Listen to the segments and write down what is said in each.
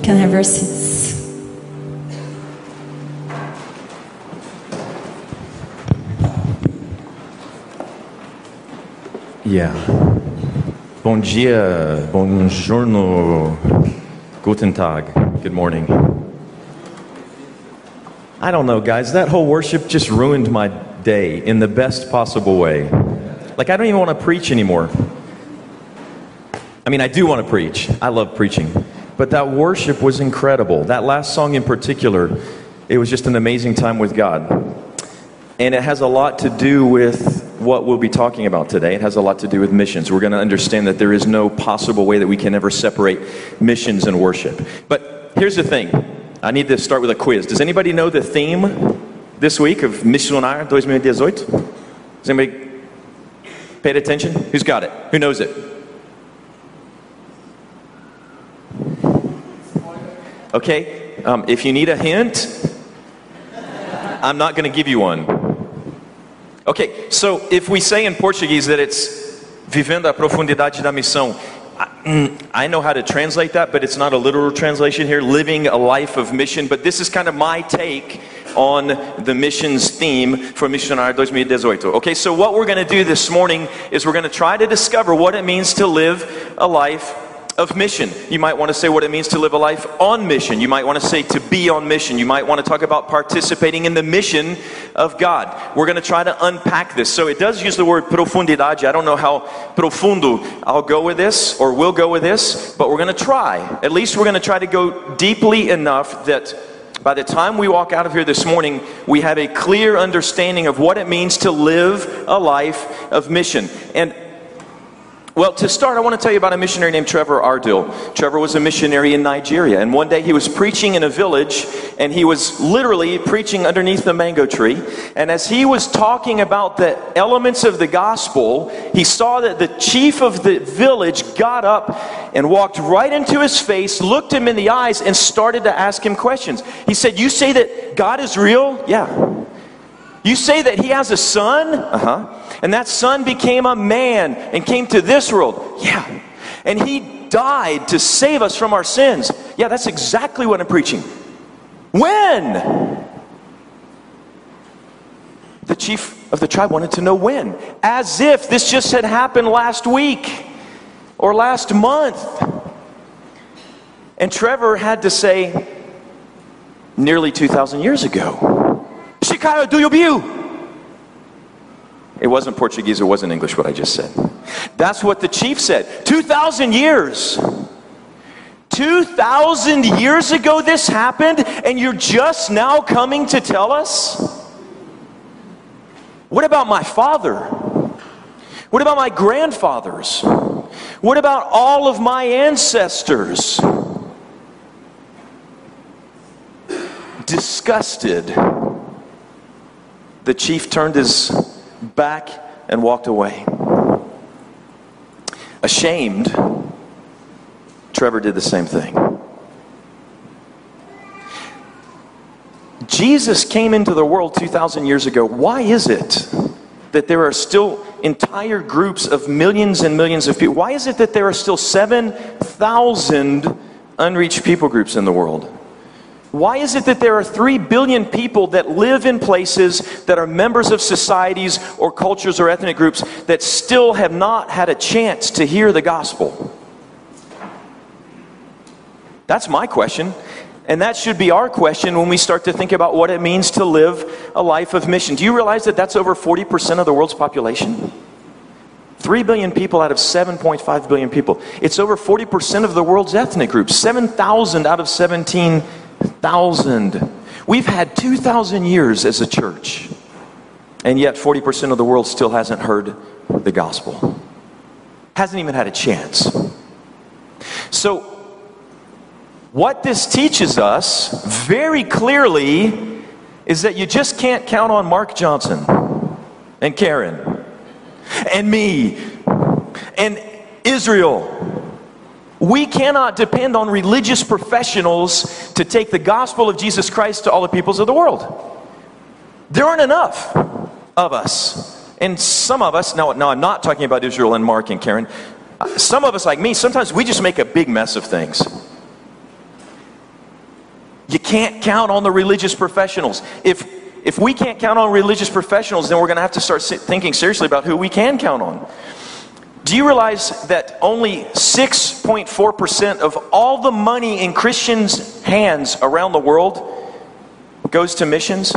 Can I have your seats? Yeah. Bom dia, buongiorno, guten Tag, good morning. I don't know, guys, that whole worship just ruined my day in the best possible way. Like, I don't even want to preach anymore. I mean, I do want to preach. I love preaching. But that worship was incredible. That last song in particular, it was just an amazing time with God. And it has a lot to do with what we'll be talking about today. It has a lot to do with missions. We're going to understand that there is no possible way that we can ever separate missions and worship. But here's the thing. I need to start with a quiz. Does anybody know the theme this week of Missionar 2018? Has anybody paid attention? Who's got it? Who knows it? Okay, if you need a hint, I'm not going to give you one. Okay, so if we say in Portuguese that it's Vivendo a Profundidade da Missão, I know how to translate that, but it's not a literal translation here, living a life of mission, but this is kind of my take on the missions theme for Missionar 2018. Okay, so what we're going to do this morning is we're going to try to discover what it means to live a life of mission. You might want to say what it means to live a life on mission. You might want to say to be on mission. You might want to talk about participating in the mission of God. We're going to try to unpack this. So it does use the word profundidade. I don't know how profundo I'll go with this or will go with this, but we're going to try. At least we're going to try to go deeply enough that by the time we walk out of here this morning, we have a clear understanding of what it means to live a life of mission. And well, to start, I want to tell you about a missionary named Trevor Ardil. Trevor was a missionary in Nigeria, and one day he was preaching in a village, and he was literally preaching underneath the mango tree. And as he was talking about the elements of the gospel, he saw that the chief of the village got up and walked right into his face, looked him in the eyes, and started to ask him questions. He said, "You say that God is real?" "Yeah." "You say that he has a son?" "Uh-huh. And that son became a man and came to this world?" "Yeah." "And he died to save us from our sins?" "Yeah, that's exactly what I'm preaching." "When?" The chief of the tribe wanted to know when. As if this just had happened last week or last month. And Trevor had to say, nearly 2,000 years ago. "Shikayo do you?" It wasn't Portuguese, it wasn't English what I just said. That's what the chief said. 2,000 years. 2,000 years ago this happened, and you're just now coming to tell us? What about my father? What about my grandfathers? What about all of my ancestors? Disgusted, the chief turned his back and walked away. Ashamed, Trevor did the same thing. Jesus came into the world 2,000 years ago. Why is it that there are still entire groups of millions and millions of people? Why is it that there are still 7,000 unreached people groups in the world? Why is it that there are 3 billion people that live in places that are members of societies or cultures or ethnic groups that still have not had a chance to hear the gospel? That's my question. And that should be our question when we start to think about what it means to live a life of mission. Do you realize that that's over 40% of the world's population? 3 billion people out of 7.5 billion people. It's over 40% of the world's ethnic groups. 7,000 out of 17,000. We've had 2,000 years as a church, and yet 40% of the world still hasn't heard the gospel. Hasn't even had a chance. So, what this teaches us very clearly is that you just can't count on Mark Johnson and Karen and me and Israel. We cannot depend on religious professionals to take the gospel of Jesus Christ to all the peoples of the world. There aren't enough of us. And some of us, now I'm not talking about Israel and Mark and Karen. Some of us, like me, sometimes we just make a big mess of things. You can't count on the religious professionals. If we can't count on religious professionals, then we're going to have to start thinking seriously about who we can count on. Do you realize that only 6.4% of all the money in Christians' hands around the world goes to missions?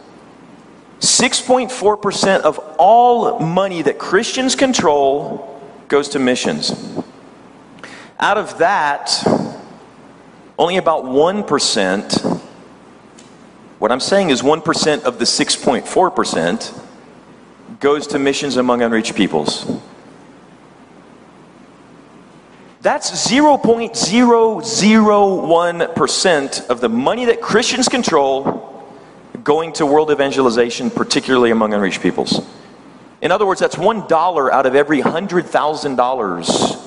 6.4% of all money that Christians control goes to missions. Out of that, only about 1%, what I'm saying is 1% of the 6.4% goes to missions among unreached peoples. That's 0.001% of the money that Christians control going to world evangelization, particularly among unreached peoples. In other words, that's $1 out of every $100,000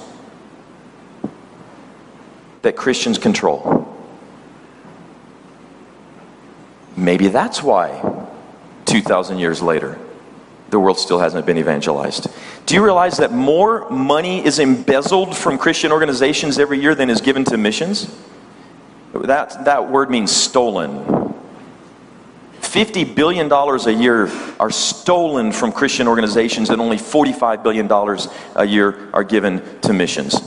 that Christians control. Maybe that's why 2,000 years later, the world still hasn't been evangelized. Do you realize that more money is embezzled from Christian organizations every year than is given to missions? That word means stolen. $50 billion a year are stolen from Christian organizations, and only $45 billion a year are given to missions.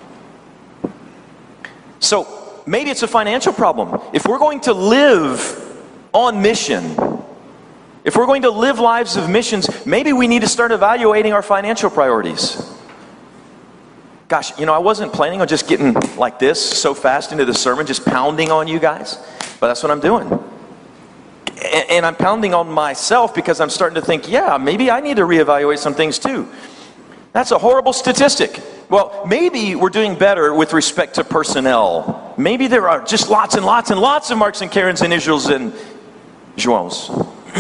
So maybe it's a financial problem. If we're going to live on mission, if we're going to live lives of missions, maybe we need to start evaluating our financial priorities. Gosh, I wasn't planning on just getting like this so fast into the sermon, just pounding on you guys, but that's what I'm doing. And I'm pounding on myself because I'm starting to think, yeah, maybe I need to reevaluate some things too. That's a horrible statistic. Well, maybe we're doing better with respect to personnel. Maybe there are just lots and lots and lots of Marks and Karens and Israels and Joans.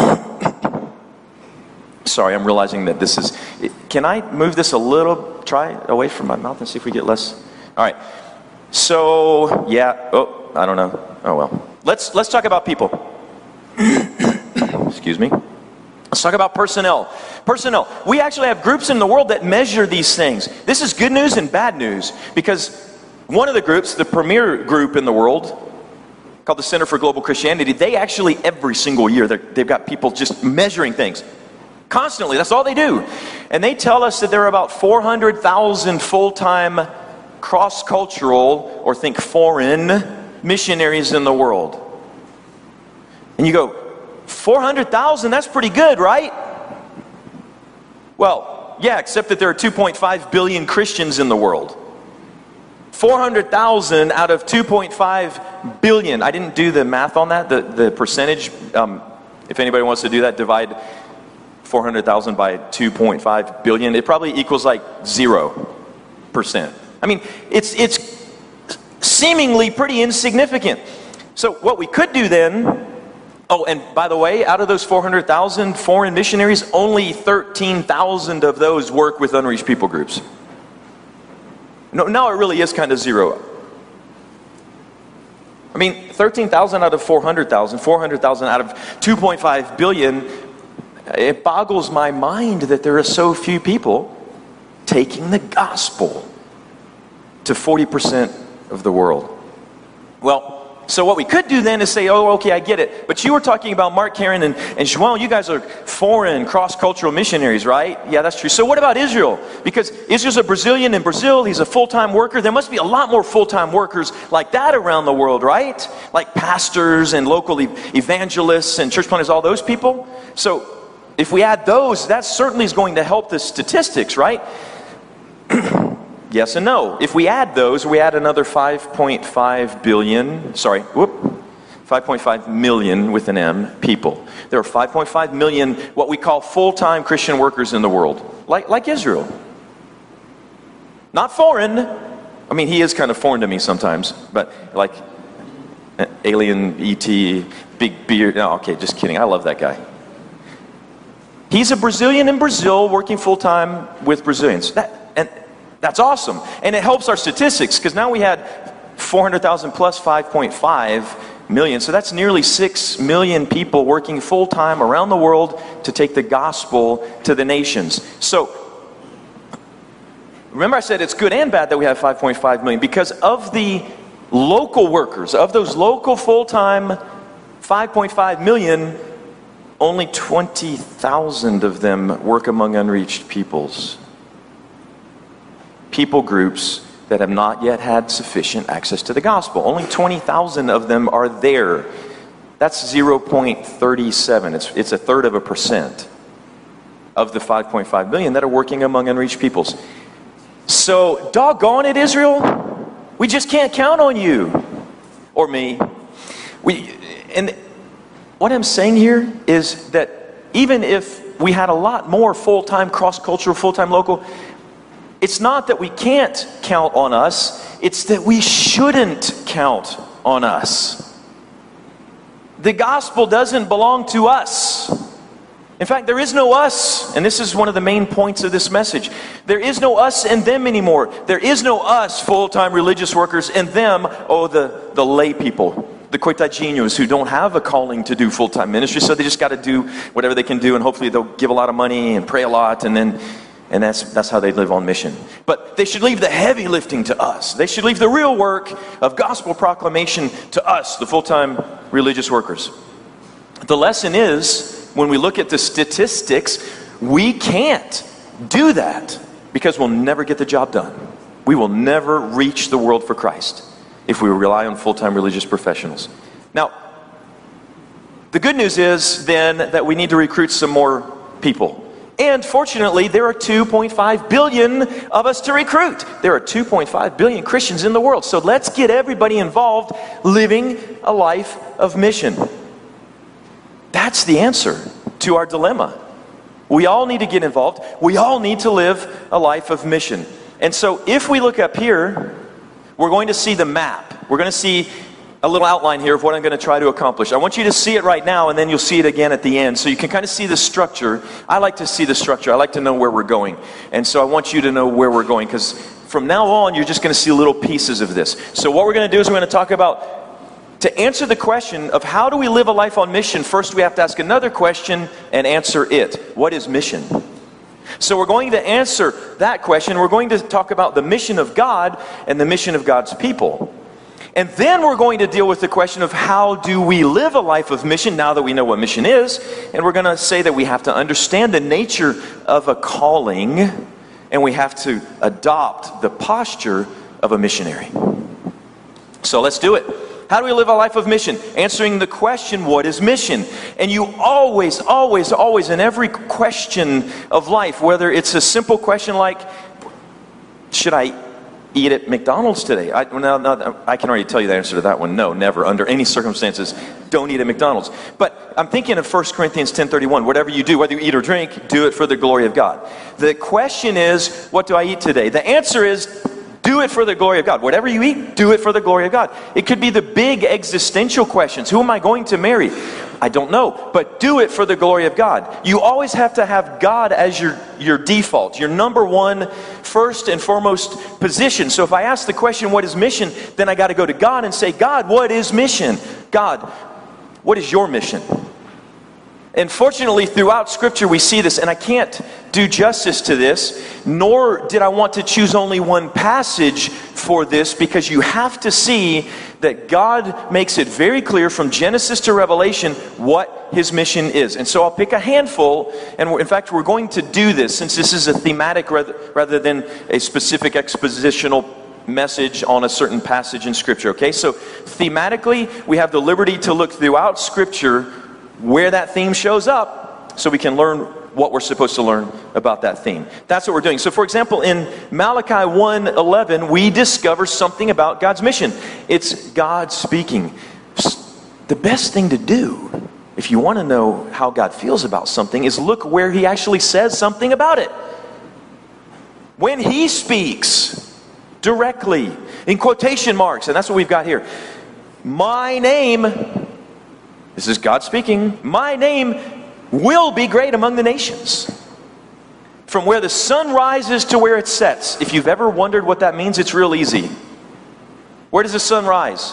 Sorry, I'm realizing that this is... Can I move this a little, try away from my mouth and see if we get less? All right. So, yeah. Oh, I don't know. Oh, well. Let's talk about people. Excuse me. Let's talk about personnel. Personnel. We actually have groups in the world that measure these things. This is good news and bad news, because one of the groups, the premier group in the world, called the Center for Global Christianity, they actually every single year, they've got people just measuring things. Constantly. That's all they do. And they tell us that there are about 400,000 full-time cross-cultural, or think foreign, missionaries in the world. And you go, 400,000, that's pretty good, right? Well, yeah, except that there are 2.5 billion Christians in the world. 400,000 out of 2.5 billion. I didn't do the math on that, the percentage. If anybody wants to do that, divide 400,000 by 2.5 billion. It probably equals like 0%. I mean, it's seemingly pretty insignificant. So what we could do then... Oh, and by the way, out of those 400,000 foreign missionaries, only 13,000 of those work with unreached people groups. No, now it really is kind of zero. I mean, 13,000 out of 400,000, 400,000 out of 2.5 billion, it boggles my mind that there are so few people taking the gospel to 40% of the world. Well, so what we could do then is say, oh, okay, I get it. But you were talking about Mark, Karen, and João. You guys are foreign, cross-cultural missionaries, right? Yeah, that's true. So what about Israel? Because Israel's a Brazilian in Brazil. He's a full-time worker. There must be a lot more full-time workers like that around the world, right? Like pastors and local evangelists and church planters, all those people. So if we add those, that certainly is going to help the statistics, right? Yes and no. If we add those, we add another 5.5 million with an M people. There are 5.5 million what we call full-time Christian workers in the world, like Israel. Not foreign. I mean, he is kind of foreign to me sometimes, but like alien E.T., big beard. No, okay, just kidding. I love that guy. He's a Brazilian in Brazil working full-time with Brazilians. That's awesome. And it helps our statistics, because now we had 400,000 plus 5.5 million. So that's nearly 6 million people working full-time around the world to take the gospel to the nations. So remember I said it's good and bad that we have 5.5 million, because of the local workers. Of those local full-time 5.5 million, only 20,000 of them work among unreached peoples. People groups that have not yet had sufficient access to the gospel. Only 20,000 of them are there. That's 0.37. It's 1/3% of the 5.5 million that are working among unreached peoples. So, doggone it, Israel, we just can't count on you or me. And what I'm saying here is that even if we had a lot more full-time, cross-cultural, full-time local, it's not that we can't count on us, it's that we shouldn't count on us. The gospel doesn't belong to us. In fact, there is no us, and this is one of the main points of this message. There is no us and them anymore. There is no us, full-time religious workers, and them, the lay people, the coitadinhos who don't have a calling to do full-time ministry, so they just got to do whatever they can do, and hopefully they'll give a lot of money and pray a lot, and that's how they live on mission. But they should leave the heavy lifting to us. They should leave the real work of gospel proclamation to us, the full-time religious workers. The lesson is, when we look at the statistics, we can't do that because we'll never get the job done. We will never reach the world for Christ if we rely on full-time religious professionals. Now, the good news is then that we need to recruit some more people. And fortunately, there are 2.5 billion of us to recruit. There are 2.5 billion Christians in the world. So let's get everybody involved living a life of mission. That's the answer to our dilemma. We all need to get involved. We all need to live a life of mission. And so if we look up here, we're going to see the map. We're going to see a little outline here of what I'm going to try to accomplish. I want you to see it right now, and then you'll see it again at the end. So you can kind of see the structure. I like to see the structure. I like to know where we're going. And so I want you to know where we're going, because from now on, you're just going to see little pieces of this. So what we're going to do is we're going to talk about, to answer the question of how do we live a life on mission, first we have to ask another question and answer it. What is mission? So we're going to answer that question. We're going to talk about the mission of God and the mission of God's people. And then we're going to deal with the question of how do we live a life of mission now that we know what mission is. And we're going to say that we have to understand the nature of a calling, and we have to adopt the posture of a missionary. So let's do it. How do we live a life of mission? Answering the question, what is mission? And you always, in every question of life, whether it's a simple question like, should I eat at McDonald's today? I can already tell you the answer to that one. No, never. Under any circumstances, don't eat at McDonald's. But I'm thinking of 1 Corinthians 10:31. Whatever you do, whether you eat or drink, do it for the glory of God. The question is, what do I eat today? The answer is, do it for the glory of God. Whatever you eat, do it for the glory of God. It could be the big existential questions. Who am I going to marry? I don't know. But do it for the glory of God. You always have to have God as your default, your number one, first and foremost position. So if I ask the question, what is mission? Then I got to go to God and say, God, what is mission? God, what is your mission? And fortunately, throughout Scripture, we see this, and I can't do justice to this, nor did I want to choose only one passage for this, because you have to see that God makes it very clear from Genesis to Revelation what His mission is. And so I'll pick a handful, and in fact, we're going to do this, since this is a thematic rather than a specific expositional message on a certain passage in Scripture, okay? So thematically, we have the liberty to look throughout Scripture where that theme shows up, so we can learn what we're supposed to learn about that theme. That's what we're doing. So for example, in Malachi 1:11, we discover something about God's mission. It's God speaking. The best thing to do, if you want to know how God feels about something, is look where He actually says something about it. When He speaks directly, in quotation marks, and that's what we've got here. My name, this is God speaking, my name will be great among the nations. From where the sun rises to where it sets. If you've ever wondered what that means, it's real easy. Where does the sun rise?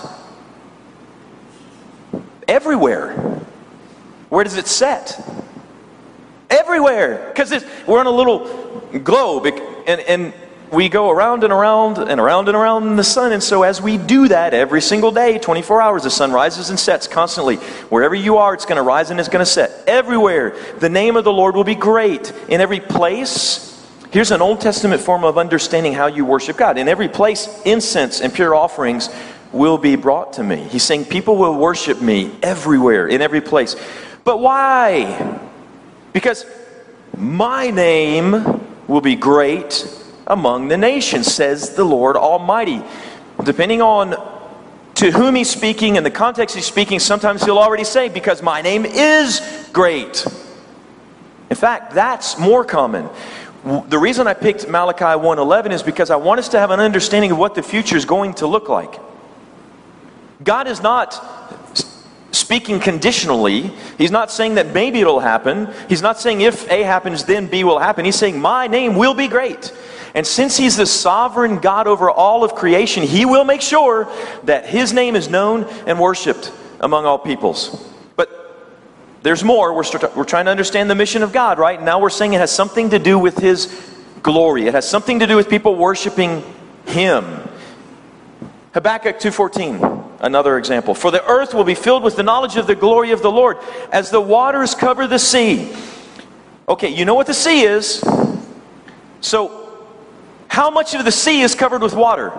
Everywhere. Where does it set? Everywhere. Because we're on a little globe, and we go around and around and around and around in the sun. And so as we do that every single day, 24 hours, the sun rises and sets constantly. Wherever you are, it's going to rise and it's going to set. Everywhere, the name of the Lord will be great. In every place, here's an Old Testament form of understanding how you worship God. In every place, incense and pure offerings will be brought to me. He's saying people will worship me everywhere, in every place. But why? Because my name will be great among the nations, says the Lord Almighty. Depending on to whom he's speaking and the context he's speaking, sometimes he'll already say, because my name is great. In fact, that's more common. The reason I picked Malachi 1:11 is because I want us to have an understanding of what the future is going to look like. God is not speaking conditionally. He's not saying that maybe it'll happen. He's not saying if A happens, then B will happen. He's saying my name will be great. And since he's the sovereign God over all of creation, he will make sure that his name is known and worshiped among all peoples. But there's more. We're trying to understand the mission of God, right? Now we're saying it has something to do with his glory. It has something to do with people worshiping him. Habakkuk 2:14. Another example. For the earth will be filled with the knowledge of the glory of the Lord, as the waters cover the sea. Okay, you know what the sea is. So, how much of the sea is covered with water?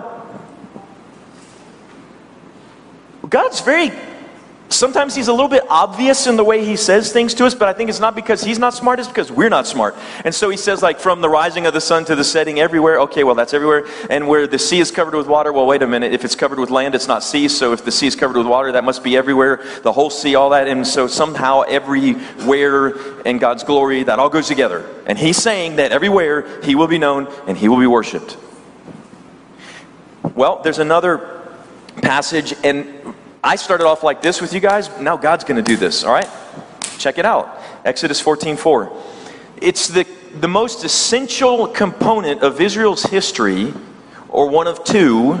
God's sometimes he's a little bit obvious in the way he says things to us, but I think it's not because he's not smart, it's because we're not smart. And so he says, like, from the rising of the sun to the setting everywhere. Okay, well, that's everywhere. And where the sea is covered with water, well, wait a minute. If it's covered with land, it's not sea. So if the sea is covered with water, that must be everywhere. The whole sea, all that. And so somehow everywhere in God's glory, that all goes together. And he's saying that everywhere he will be known and he will be worshipped. Well, there's another passage, and I started off like this with you guys. Now God's going to do this, all right? Check it out. Exodus 14:4. It's the most essential component of Israel's history, or one of two.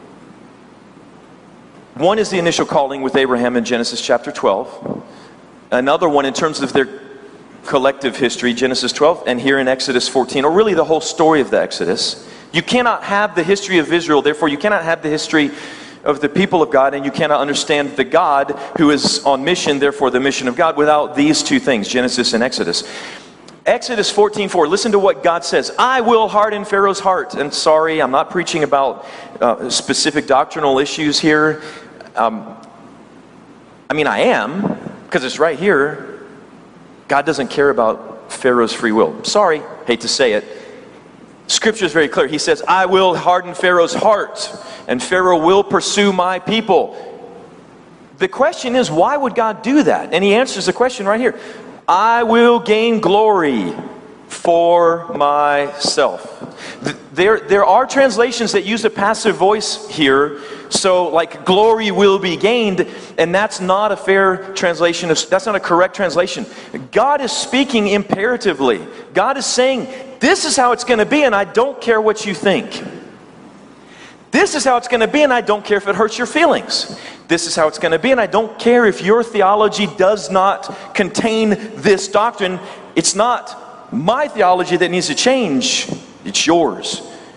One is the initial calling with Abraham in Genesis chapter 12. Another one in terms of their collective history, Genesis 12, and here in Exodus 14, or really the whole story of the Exodus. You cannot have the history of Israel, therefore you cannot have the history of the people of God, and you cannot understand the God who is on mission, therefore the mission of God, without these two things, Genesis and Exodus. Exodus 14:4, listen to what God says. I will harden Pharaoh's heart. And sorry, I'm not preaching about specific doctrinal issues here. I am, because it's right here. God doesn't care about Pharaoh's free will. Sorry, hate to say it. Scripture is very clear. He says, I will harden Pharaoh's heart, and Pharaoh will pursue my people. The question is, why would God do that? And he answers the question right here. I will gain glory for myself. There are translations that use a passive voice here. So like glory will be gained, and that's not a fair translation. That's not a correct translation. God is speaking imperatively. God is saying, this is how it's going to be, and I don't care what you think. This is how it's going to be, and I don't care if it hurts your feelings. This is how it's going to be, and I don't care if your theology does not contain this doctrine. It's not my theology that needs to change. It's yours.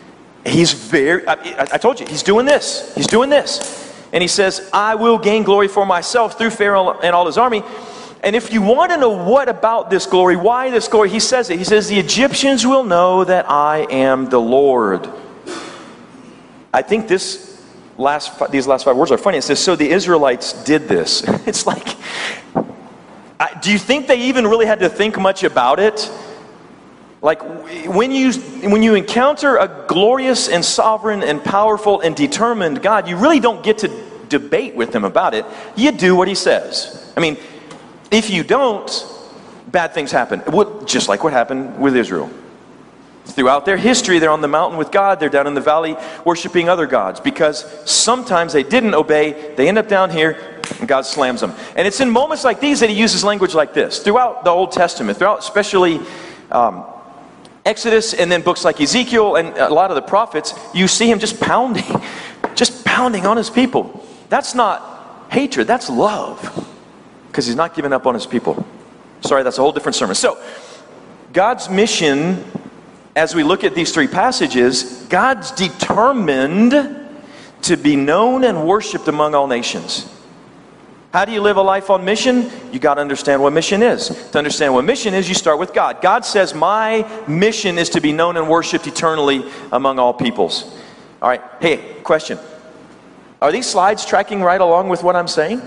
I told you, he's doing this. He's doing this. And he says, I will gain glory for myself through Pharaoh and all his army. And if you want to know what about this glory, why this glory, he says it. He says, the Egyptians will know that I am the Lord. I think these last 5 words are funny. It says, so the Israelites did this. It's like, do you think they even really had to think much about it? Like, when you encounter a glorious and sovereign and powerful and determined God, you really don't get to debate with him about it. You do what he says. I mean, if you don't, bad things happen. Just like what happened with Israel. Throughout their history, they're on the mountain with God. They're down in the valley worshiping other gods. Because sometimes they didn't obey. They end up down here, and God slams them. And it's in moments like these that he uses language like this. Throughout the Old Testament, throughout especially Exodus and then books like Ezekiel and a lot of the prophets, you see him just pounding on his people. That's not hatred, that's love. Because he's not giving up on his people. Sorry, that's a whole different sermon. So, God's mission as we look at these three passages, God's determined to be known and worshiped among all nations. How do you live a life on mission? You got to understand what mission is. To understand what mission is, you start with God. God says, my mission is to be known and worshiped eternally among all peoples. All right, hey, question. Are these slides tracking right along with what I'm saying?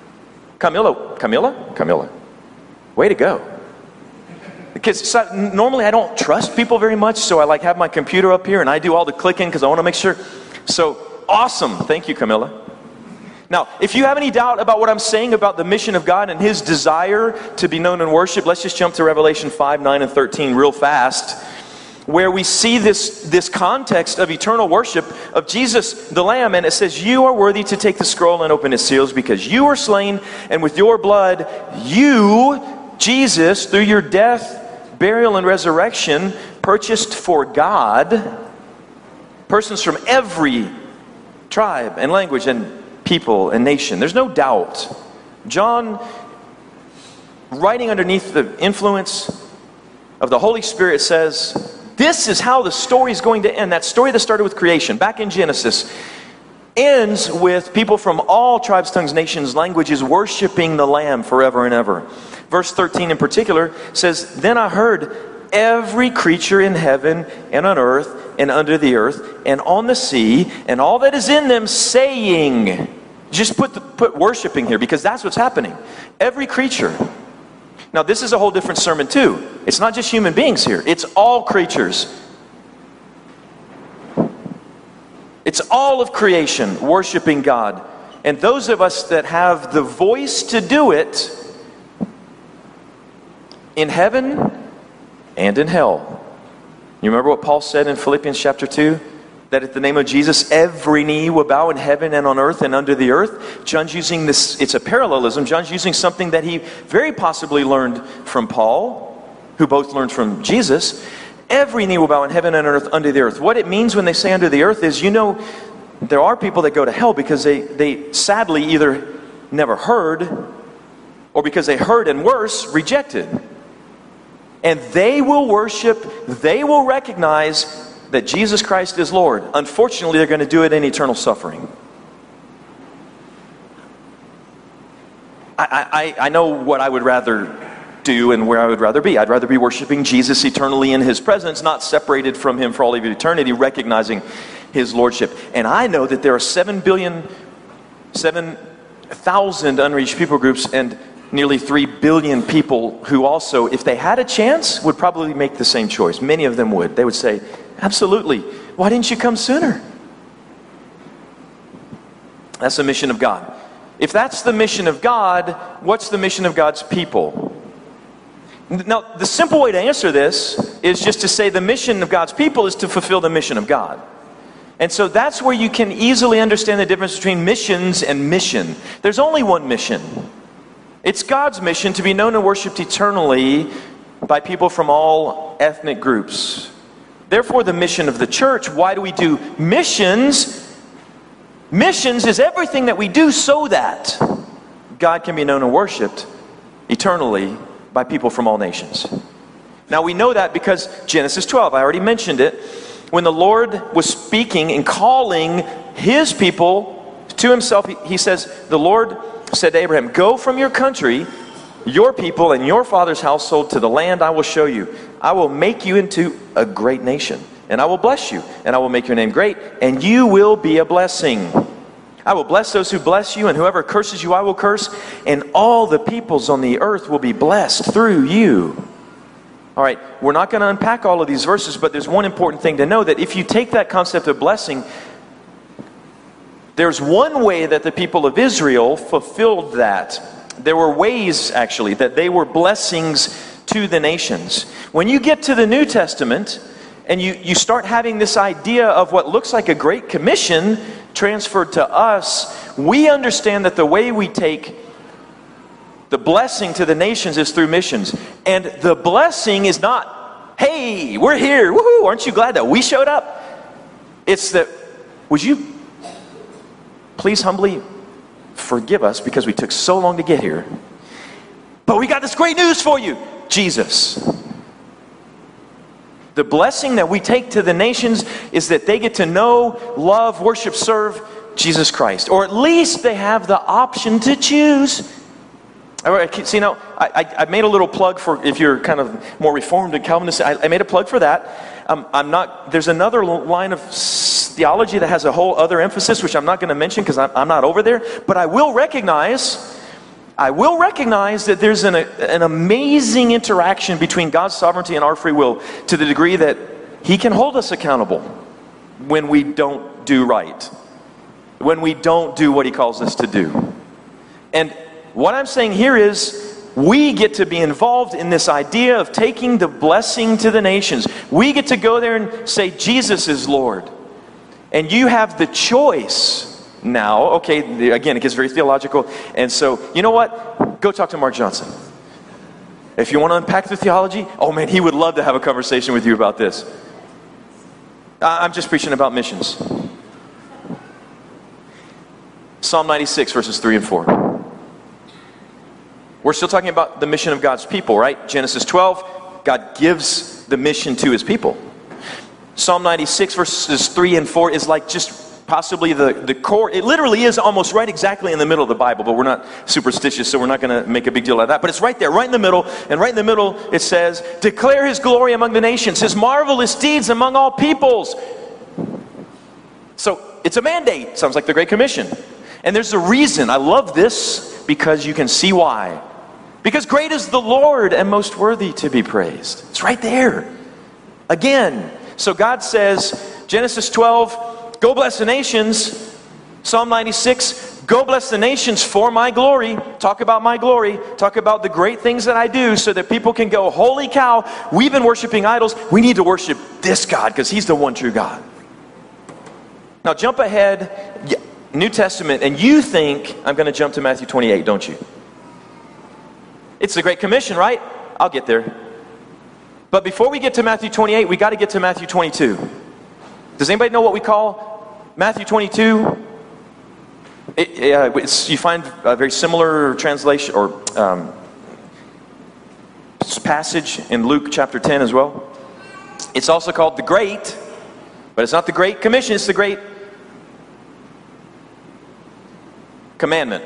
Camilla? Way to go. Because normally I don't trust people very much, so I have my computer up here and I do all the clicking because I want to make sure. So, awesome. Thank you, Camilla. Now, if you have any doubt about what I'm saying about the mission of God and His desire to be known and worshiped, let's just jump to Revelation 5, 9, and 13 real fast, where we see this context of eternal worship of Jesus the Lamb. And it says, you are worthy to take the scroll and open its seals because you were slain, and with your blood, you, Jesus, through your death, burial, and resurrection, purchased for God persons from every tribe and language and people and nation. There's no doubt. John, writing underneath the influence of the Holy Spirit, says, this is how the story is going to end. That story that started with creation, back in Genesis, ends with people from all tribes, tongues, nations, languages, worshiping the Lamb forever and ever. Verse 13 in particular says, then I heard every creature in heaven and on earth and under the earth and on the sea and all that is in them saying, just put worshiping here because that's what's happening. Every creature. Now this is a whole different sermon too. It's not just human beings here. It's all creatures. It's all of creation worshiping God. And those of us that have the voice to do it in heaven and in hell. You remember what Paul said in Philippians chapter 2? That at the name of Jesus, every knee will bow in heaven and on earth and under the earth. John's using this, it's a parallelism. John's using something that he very possibly learned from Paul, who both learned from Jesus. Every knee will bow in heaven and on earth under the earth. What it means when they say under the earth is, there are people that go to hell because they sadly either never heard or because they heard and worse, rejected. And they will worship, they will recognize that Jesus Christ is Lord. Unfortunately, they're going to do it in eternal suffering. I know what I would rather do and where I would rather be. I'd rather be worshiping Jesus eternally in His presence, not separated from Him for all of eternity, recognizing His Lordship. And I know that there are 7,000 unreached people groups and nearly 3 billion people who also, if they had a chance, would probably make the same choice. Many of them would. They would say, absolutely. Why didn't you come sooner? That's the mission of God. If that's the mission of God, what's the mission of God's people? Now, the simple way to answer this is just to say the mission of God's people is to fulfill the mission of God. And so that's where you can easily understand the difference between missions and mission. There's only one mission. It's God's mission to be known and worshipped eternally by people from all ethnic groups. Therefore, the mission of the church, why do we do missions? Missions is everything that we do so that God can be known and worshipped eternally by people from all nations. Now we know that because Genesis 12, I already mentioned it, when the Lord was speaking and calling His people to Himself, He says, the Lord said to Abraham, go from your country, your people, and your father's household to the land I will show you. I will make you into a great nation, and I will bless you, and I will make your name great, and you will be a blessing. I will bless those who bless you, and whoever curses you I will curse, and all the peoples on the earth will be blessed through you. All right, we're not going to unpack all of these verses, but there's one important thing to know, that if you take that concept of blessing, there's one way that the people of Israel fulfilled that. There were ways, actually, that they were blessings to the nations. When you get to the New Testament, and you start having this idea of what looks like a great commission transferred to us, we understand that the way we take the blessing to the nations is through missions. And the blessing is not, hey, we're here, woohoo, aren't you glad that we showed up? It's that, would you please humbly forgive us because we took so long to get here. But we got this great news for you. Jesus. The blessing that we take to the nations is that they get to know, love, worship, serve Jesus Christ. Or at least they have the option to choose. See, now, I made a little plug for, if you're kind of more Reformed and Calvinist, I made a plug for that. There's another line of theology that has a whole other emphasis, which I'm not going to mention because I'm not over there. But I will recognize that there's an amazing interaction between God's sovereignty and our free will, to the degree that He can hold us accountable when we don't do right, when we don't do what He calls us to do. And what I'm saying here is, we get to be involved in this idea of taking the blessing to the nations. We get to go there and say, Jesus is Lord. And you have the choice now. Okay, again, it gets very theological. And so, you know what? Go talk to Mark Johnson. If you want to unpack the theology, oh man, he would love to have a conversation with you about this. I'm just preaching about missions. Psalm 96, verses 3 and 4. We're still talking about the mission of God's people, right? Genesis 12, God gives the mission to His people. Psalm 96, verses 3 and 4 is like just possibly the core. It literally is almost right exactly in the middle of the Bible, but we're not superstitious, so we're not going to make a big deal out of that. But it's right there, right in the middle. And right in the middle, it says, declare His glory among the nations, His marvelous deeds among all peoples. So it's a mandate. Sounds like the Great Commission. And there's a reason. I love this because you can see why. Because great is the Lord and most worthy to be praised. It's right there. Again. So God says, Genesis 12, go bless the nations. Psalm 96, go bless the nations for my glory. Talk about my glory. Talk about the great things that I do so that people can go, holy cow, we've been worshiping idols. We need to worship this God because He's the one true God. Now jump ahead, New Testament, and you think I'm going to jump to Matthew 28, don't you? It's the Great Commission, right? I'll get there. But before we get to Matthew 28, we got to get to Matthew 22. Does anybody know what we call Matthew 22? You find a very similar translation or passage in Luke chapter 10 as well. It's also called the Great, but it's not the Great Commission, it's the Great Commandment.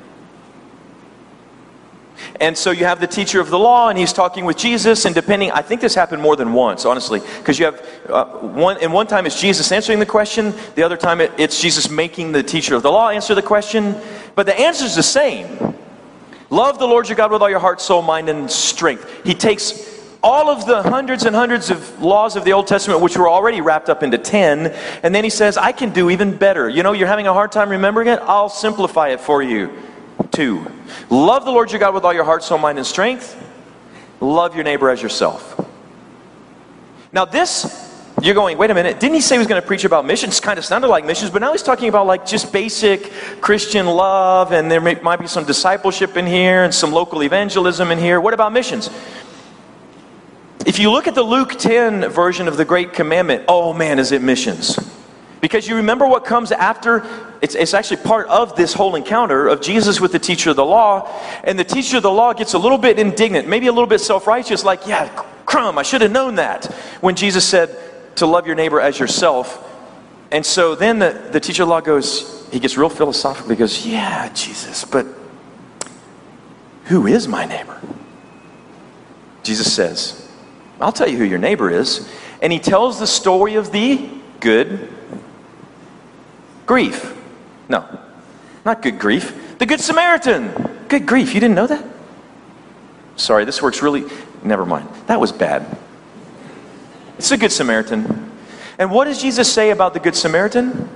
And so you have the teacher of the law, and he's talking with Jesus, and depending, I think this happened more than once, honestly, because you have one time it's Jesus answering the question, the other time it's Jesus making the teacher of the law answer the question, but the answer's the same. Love the Lord your God with all your heart, soul, mind, and strength. He takes all of the hundreds and hundreds of laws of the Old Testament, which were already wrapped up into 10, and then he says, I can do even better. You know, you're having a hard time remembering it? I'll simplify it for you. 2, love the Lord your God with all your heart, soul, mind, and strength. Love your neighbor as yourself. Now this, you're going, wait a minute, didn't he say he was going to preach about missions? Kind of sounded like missions, but now he's talking about like just basic Christian love, and there might be some discipleship in here, and some local evangelism in here. What about missions? If you look at the Luke 10 version of the Great Commandment, oh man, is it missions. Because you remember what comes after. It's actually part of this whole encounter of Jesus with the teacher of the law. And the teacher of the law gets a little bit indignant, maybe a little bit self-righteous, like, yeah, crumb, I should have known that. When Jesus said to love your neighbor as yourself. And so then the teacher of the law goes, he gets real philosophical. He goes, yeah, Jesus, but who is my neighbor? Jesus says, I'll tell you who your neighbor is. And he tells the story of the good grief. No, not good grief. The Good Samaritan. Good grief, you didn't know that? Sorry, this works really... Never mind. That was bad. It's the Good Samaritan. And what does Jesus say about the Good Samaritan?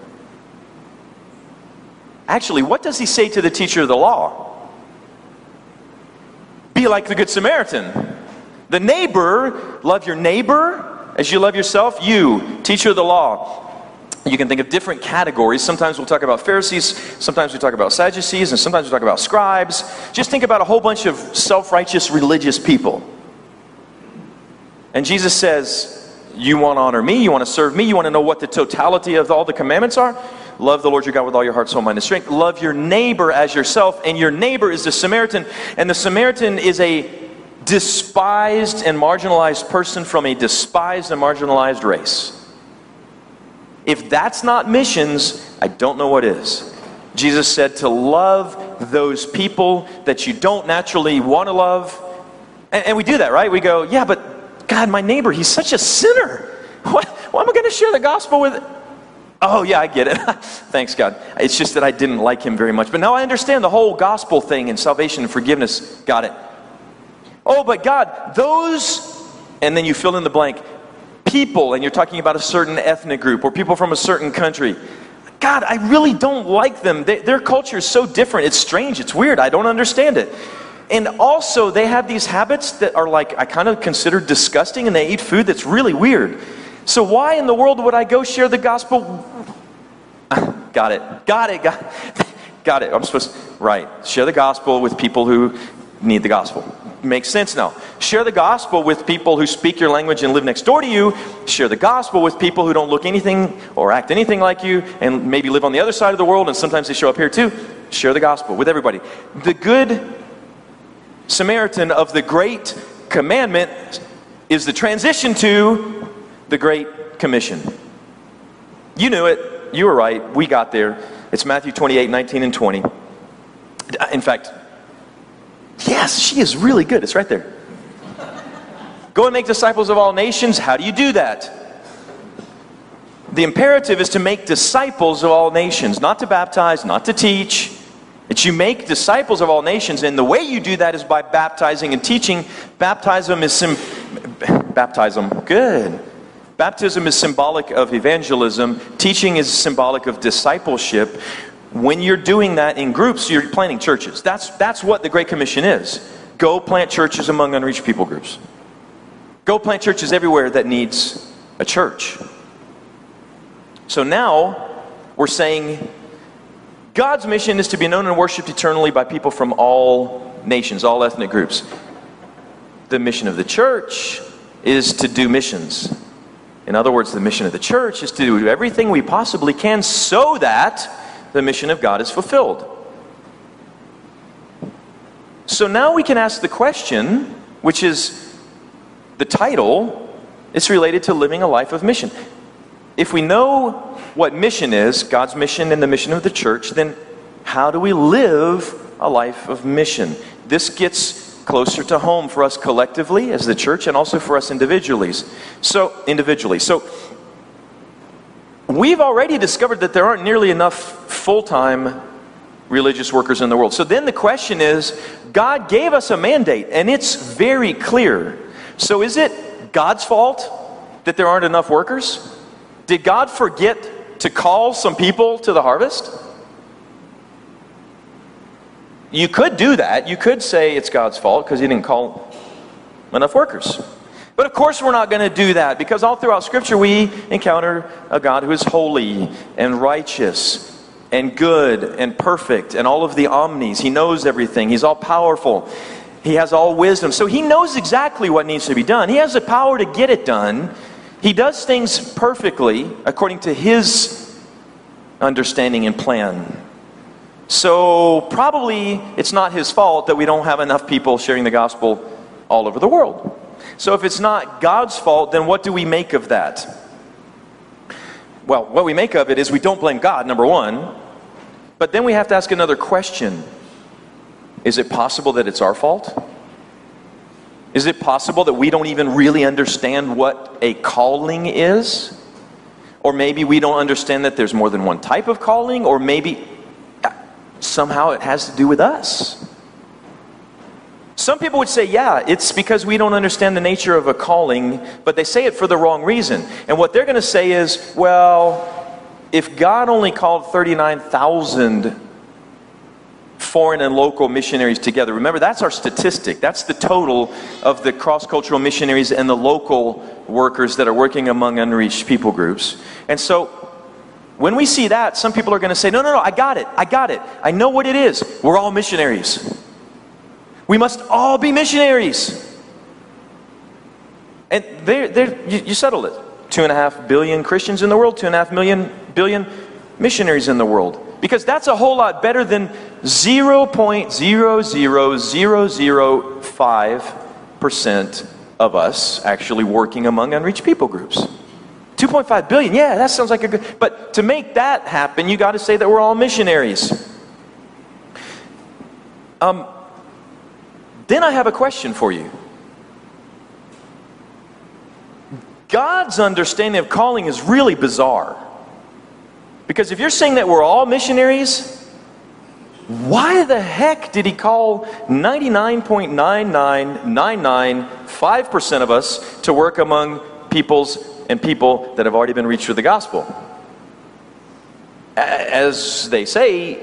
Actually, what does he say to the teacher of the law? Be like the Good Samaritan. The neighbor, love your neighbor as you love yourself. You, teacher of the law. You can think of different categories. Sometimes we'll talk about Pharisees, sometimes we talk about Sadducees, and sometimes we talk about scribes. Just think about a whole bunch of self-righteous religious people. And Jesus says, you want to honor me, you want to serve me, you want to know what the totality of all the commandments are? Love the Lord your God with all your heart, soul, mind, and strength. Love your neighbor as yourself, and your neighbor is the Samaritan. And the Samaritan is a despised and marginalized person from a despised and marginalized race. If that's not missions, I don't know what is. Jesus said to love those people that you don't naturally want to love. And we do that, right? We go, yeah, but God, my neighbor, he's such a sinner. Why am I going to share the gospel with? Oh, yeah, I get it. Thanks, God. It's just that I didn't like him very much. But now I understand the whole gospel thing and salvation and forgiveness. Got it. Oh, but God, those, and then you fill in the blank, people, and you're talking about a certain ethnic group or people from a certain country. God, I really don't like them. Their culture is so different. It's strange. It's weird. I don't understand it. And also, they have these habits that are like, I kind of consider disgusting, and they eat food that's really weird. So why in the world would I go share the gospel? Got it. I'm supposed to, right. Share the gospel with people who need the gospel. Makes sense now. Share the gospel with people who speak your language and live next door to you. Share the gospel with people who don't look anything or act anything like you and maybe live on the other side of the world, and sometimes they show up here too. Share the gospel with everybody. The good Samaritan of the Great Commandment is the transition to the Great Commission. You knew it. You were right. We got there. It's Matthew 28, 19 and 20. In fact, yes, she is really good. It's right there. Go and make disciples of all nations. How do you do that? The imperative is to make disciples of all nations, not to baptize, not to teach. It's you make disciples of all nations, and the way you do that is by baptizing and teaching. Baptism is symbolic of evangelism. Teaching is symbolic of discipleship. When you're doing that in groups, you're planting churches. That's what the Great Commission is. Go plant churches among unreached people groups. Go plant churches everywhere that needs a church. So now we're saying God's mission is to be known and worshipped eternally by people from all nations, all ethnic groups. The mission of the church is to do missions. In other words, the mission of the church is to do everything we possibly can so that the mission of God is fulfilled. So now we can ask the question, which is the title, it's related to living a life of mission. If we know what mission is, God's mission and the mission of the church, then how do we live a life of mission? This gets closer to home for us collectively as the church and also for us individually. So we've already discovered that there aren't nearly enough full-time religious workers in the world. So then the question is, God gave us a mandate, and it's very clear. So is it God's fault that there aren't enough workers? Did God forget to call some people to the harvest? You could do that. You could say it's God's fault because he didn't call enough workers. But of course we're not going to do that, because all throughout Scripture we encounter a God who is holy and righteous and good and perfect and all of the omnis. He knows everything. He's all powerful. He has all wisdom. So he knows exactly what needs to be done. He has the power to get it done. He does things perfectly according to his understanding and plan. So probably it's not his fault that we don't have enough people sharing the gospel all over the world. So if it's not God's fault, then what do we make of that? Well, what we make of it is we don't blame God, number one. But then we have to ask another question. Is it possible that it's our fault? Is it possible that we don't even really understand what a calling is? Or maybe we don't understand that there's more than one type of calling? Or maybe somehow it has to do with us? Some people would say, yeah, it's because we don't understand the nature of a calling, but they say it for the wrong reason. And what they're going to say is, well, if God only called 39,000 foreign and local missionaries together, remember, that's our statistic. That's the total of the cross-cultural missionaries and the local workers that are working among unreached people groups. And so when we see that, some people are going to say, no, I got it. I know what it is. We're all missionaries. We must all be missionaries. And you settled it. 2.5 billion Christians in the world, 2.5 billion missionaries in the world. Because that's a whole lot better than 0.00005 99% of us actually working among unreached people groups. 2.5 billion, yeah, that sounds like a good... But to make that happen, you got to say that we're all missionaries. Then I have a question for you. God's understanding of calling is really bizarre. Because if you're saying that we're all missionaries, why the heck did he call 99.99995% of us to work among people that have already been reached with the gospel? As they say,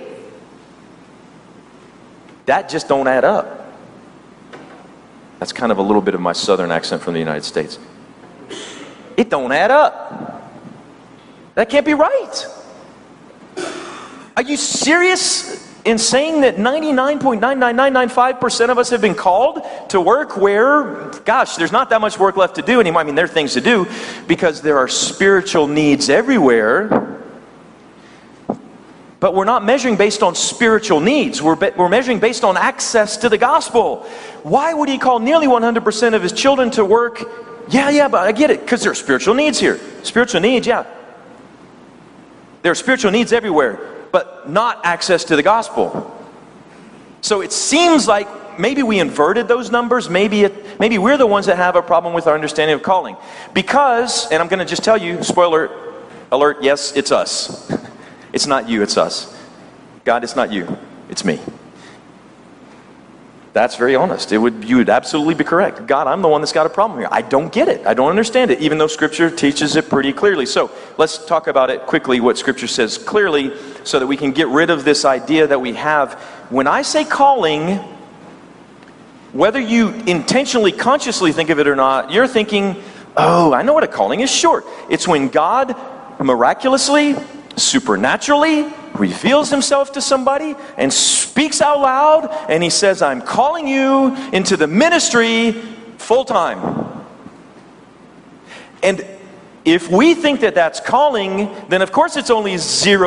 that just don't add up. That's kind of a little bit of my southern accent from the United States. It don't add up. That can't be right. Are you serious in saying that 99.99995% of us have been called to work where, gosh, there's not that much work left to do anymore? I mean, there are things to do because there are spiritual needs everywhere. But we're not measuring based on spiritual needs. We're measuring based on access to the gospel. Why would he call nearly 100% of his children to work? Yeah, but I get it, because there are spiritual needs here. Spiritual needs, yeah. There are spiritual needs everywhere, but not access to the gospel. So it seems like maybe we inverted those numbers. Maybe we're the ones that have a problem with our understanding of calling. Because, and I'm going to just tell you, spoiler alert, yes, it's us. It's not you, it's us. God, it's not you, it's me. That's very honest. You would absolutely be correct. God, I'm the one that's got a problem here. I don't get it. I don't understand it, even though Scripture teaches it pretty clearly. So let's talk about it quickly, what Scripture says clearly, so that we can get rid of this idea that we have. When I say calling, whether you intentionally, consciously think of it or not, you're thinking, oh, I know what a calling is. Sure. It's when God miraculously, supernaturally reveals himself to somebody and speaks out loud, and he says, I'm calling you into the ministry full time. And if we think that that's calling, then of course it's only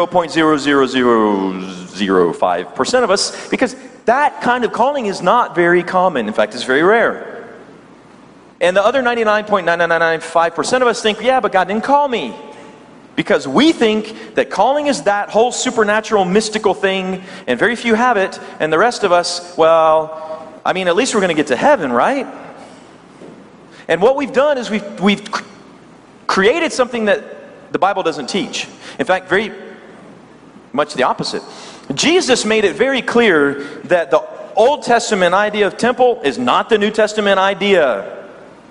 0.00005% of us, because that kind of calling is not very common. In fact, it's very rare. And the other 99.9995% of us think, yeah, but God didn't call me. Because we think that calling is that whole supernatural, mystical thing, and very few have it, and the rest of us, well, I mean, at least we're going to get to heaven, right? And what we've done is we've created something that the Bible doesn't teach. In fact, very much the opposite. Jesus made it very clear that the Old Testament idea of temple is not the New Testament idea.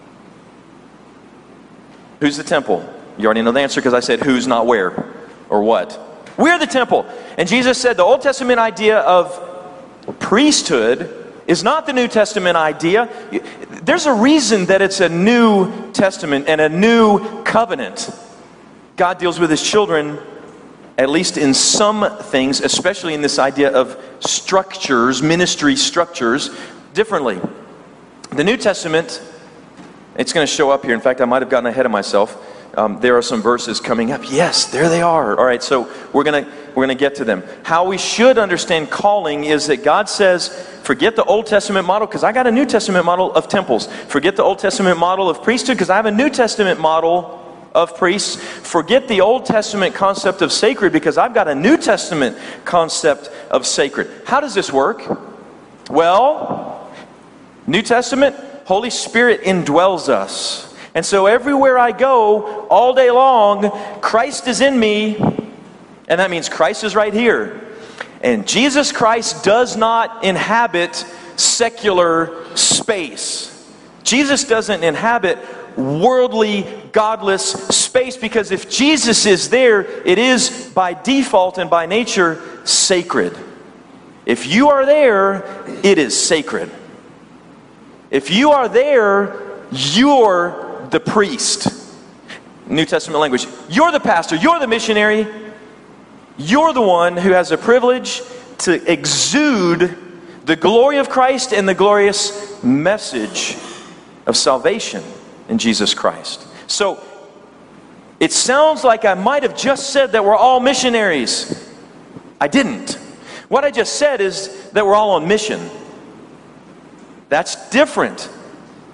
Who's the temple? You already know the answer because I said who's, not where or what. We're the temple. And Jesus said the Old Testament idea of priesthood is not the New Testament idea. There's a reason that it's a New Testament and a new covenant. God deals with his children, at least in some things, especially in this idea of structures, ministry structures, differently. The New Testament, it's going to show up here. In fact, I might have gotten ahead of myself. There are some verses coming up. Yes, there they are. All right, so we're gonna get to them. How we should understand calling is that God says, forget the Old Testament model, because I got a New Testament model of temples. Forget the Old Testament model of priesthood, because I have a New Testament model of priests. Forget the Old Testament concept of sacred, because I've got a New Testament concept of sacred. How does this work? Well, New Testament, Holy Spirit indwells us. And so everywhere I go, all day long, Christ is in me, and that means Christ is right here. And Jesus Christ does not inhabit secular space. Jesus doesn't inhabit worldly, godless space, because if Jesus is there, it is by default and by nature sacred. If you are there, it is sacred. If you are there, you're the priest. New Testament language. You're the pastor. You're the missionary. You're the one who has the privilege to exude the glory of Christ and the glorious message of salvation in Jesus Christ. So, it sounds like I might have just said that we're all missionaries. I didn't. What I just said is that we're all on mission. That's different.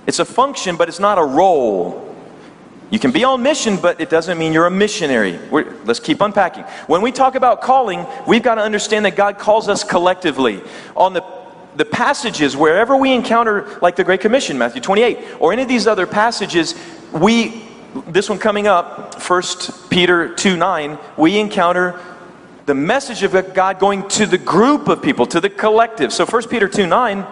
It's a function, but it's not a role. You can be on mission, but it doesn't mean you're a missionary. Let's keep unpacking. When we talk about calling, we've got to understand that God calls us collectively. On the passages, wherever we encounter, like the Great Commission, Matthew 28, or any of these other passages, this one coming up, 1 Peter 2:9, we encounter the message of God going to the group of people, to the collective. So 1 Peter 2:9,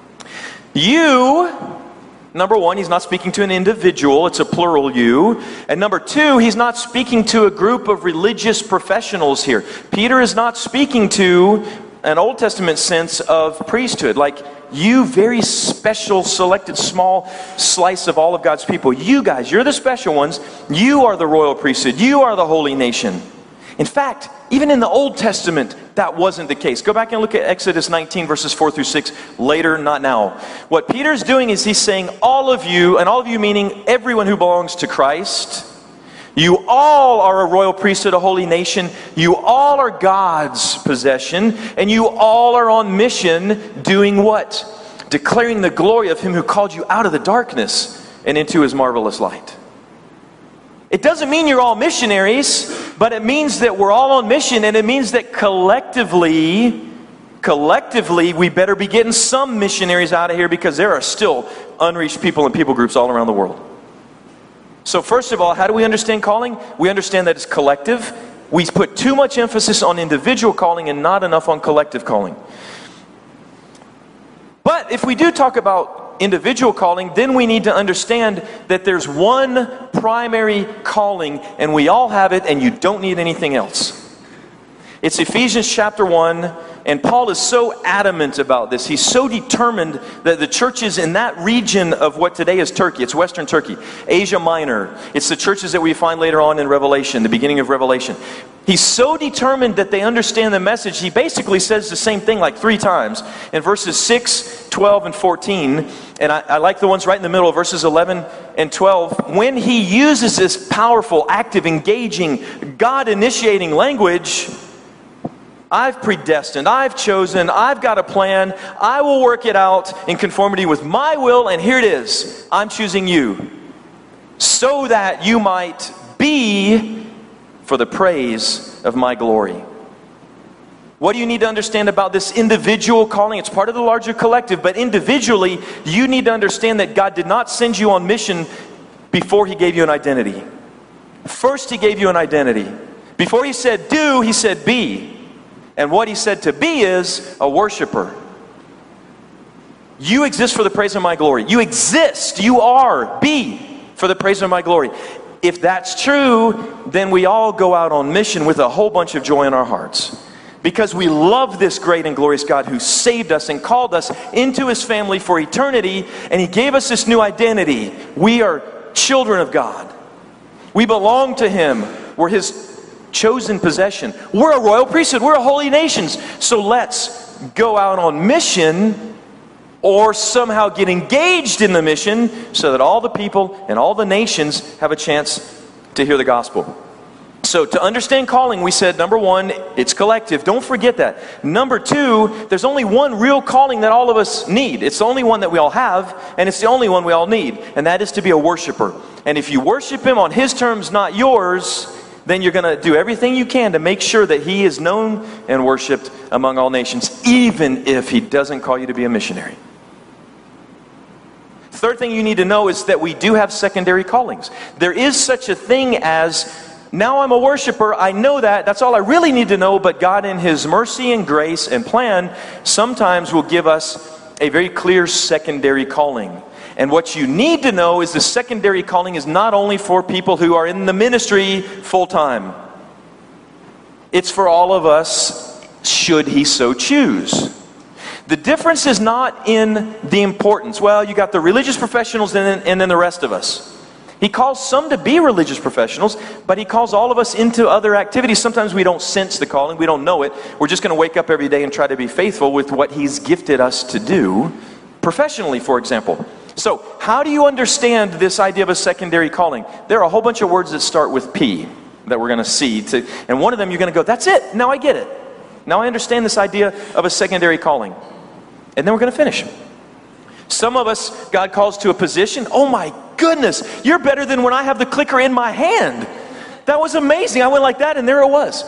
number one, he's not speaking to an individual, it's a plural you. And number two, he's not speaking to a group of religious professionals here. Peter is not speaking to an Old Testament sense of priesthood, like you, very special, selected, small slice of all of God's people. You guys, you're the special ones. You are the royal priesthood. You are the holy nation. In fact, even in the Old Testament, that wasn't the case. Go back and look at Exodus 19, verses 4 through 6. Later, not now. What Peter's doing is he's saying, all of you, and all of you meaning everyone who belongs to Christ, you all are a royal priesthood, a holy nation. You all are God's possession. And you all are on mission doing what? Declaring the glory of Him who called you out of the darkness and into His marvelous light. It doesn't mean you're all missionaries, but it means that we're all on mission, and it means that collectively, we better be getting some missionaries out of here, because there are still unreached people and people groups all around the world. So first of all, how do we understand calling? We understand that it's collective. We put too much emphasis on individual calling and not enough on collective calling. But if we do talk about individual calling, then we need to understand that there's one primary calling, and we all have it, and you don't need anything else. It's Ephesians chapter 1, and Paul is so adamant about this. He's so determined that the churches in that region of what today is Turkey, it's Western Turkey, Asia Minor, it's the churches that we find later on in Revelation, the beginning of Revelation. He's so determined that they understand the message, he basically says the same thing like 3 times. In verses 6, 12, and 14, and I like the ones right in the middle, verses 11 and 12, when he uses this powerful, active, engaging, God-initiating language, I've predestined, I've chosen, I've got a plan, I will work it out in conformity with my will, and here it is, I'm choosing you, so that you might be for the praise of my glory. What do you need to understand about this individual calling? It's part of the larger collective, but individually, you need to understand that God did not send you on mission before He gave you an identity. First, He gave you an identity. Before He said do, He said be. And what He said to be is a worshiper. You exist for the praise of my glory. You exist, you are, be for the praise of my glory. If that's true, then we all go out on mission with a whole bunch of joy in our hearts. Because we love this great and glorious God who saved us and called us into His family for eternity, and He gave us this new identity. We are children of God. We belong to Him. We're His chosen possession. We're a royal priesthood. We're a holy nation. So let's go out on mission, or somehow get engaged in the mission, so that all the people and all the nations have a chance to hear the gospel. So to understand calling, we said, number one, it's collective. Don't forget that. Number two, there's only one real calling that all of us need. It's the only one that we all have, and it's the only one we all need. And that is to be a worshiper. And if you worship Him on His terms, not yours, then you're going to do everything you can to make sure that He is known and worshiped among all nations, even if He doesn't call you to be a missionary. Third thing you need to know is that we do have secondary callings. There is such a thing as, now I'm a worshiper, I know that, that's all I really need to know, but God in His mercy and grace and plan sometimes will give us a very clear secondary calling. And what you need to know is the secondary calling is not only for people who are in the ministry full-time. It's for all of us, should He so choose. The difference is not in the importance. Well, you got the religious professionals and then the rest of us. He calls some to be religious professionals, but He calls all of us into other activities. Sometimes we don't sense the calling, we don't know it. We're just going to wake up every day and try to be faithful with what He's gifted us to do, professionally, for example. So, how do you understand this idea of a secondary calling? There are a whole bunch of words that start with P that we're going to see. And one of them you're going to go, that's it, now I get it. Now I understand this idea of a secondary calling. And then we're going to finish. Some of us, God calls to a position. Oh my goodness, you're better than when I have the clicker in my hand. That was amazing. I went like that and there it was.